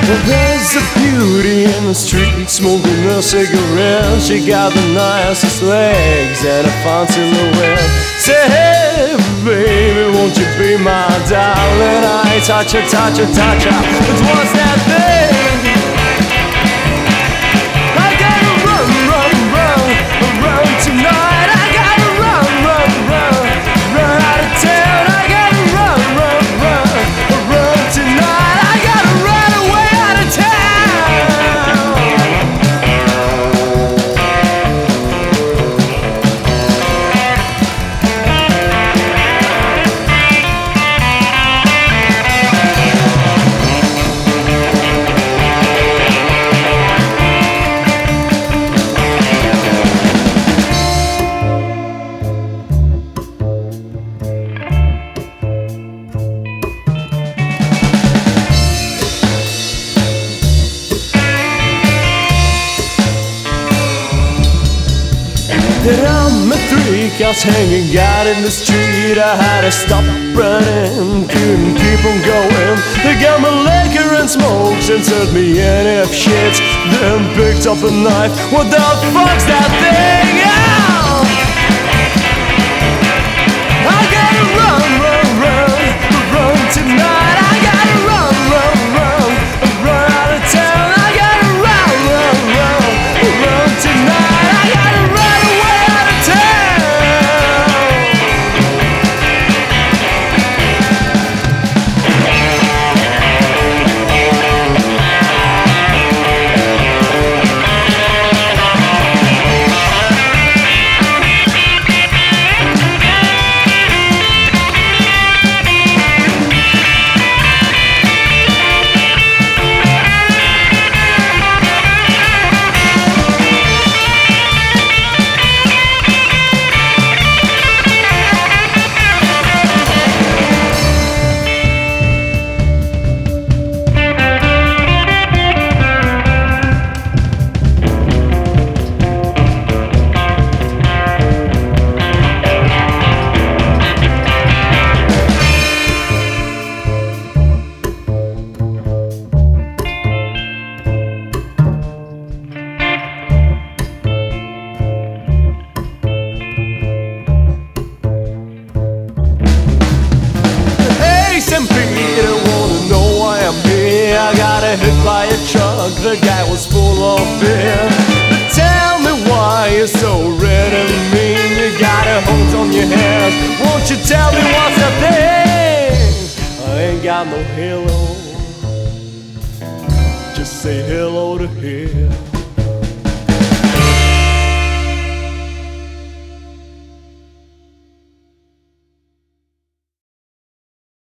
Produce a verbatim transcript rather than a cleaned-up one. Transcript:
Well, there's a beauty in the street smoking a cigarette. She got the nicest legs and a fine silhouette. Say, hey, baby, won't you be my darling? I touch her, touch her, touch her. But what's that thing? I gotta run, run, run, run tonight. I gotta run, run, run, run out of town. I gotta run, run, run, run tonight. I gotta run away out of town. There are my three cars hanging out in the street. I had to stop running, couldn't keep on going. They got my liquor and smokes and served me any of shit. Then picked up a knife. What the fuck's that thing? Oh! I gotta run, run, run, run tonight. I gotta run, run, run, run out of town. I gotta run, run, run, run tonight. I gotta run away out of town. Hit by a truck, the guy was full of beer. But tell me why you're so red and mean. You got a hold on your head. Won't you tell me what's the thing? I ain't got no halo. Just say hello to him.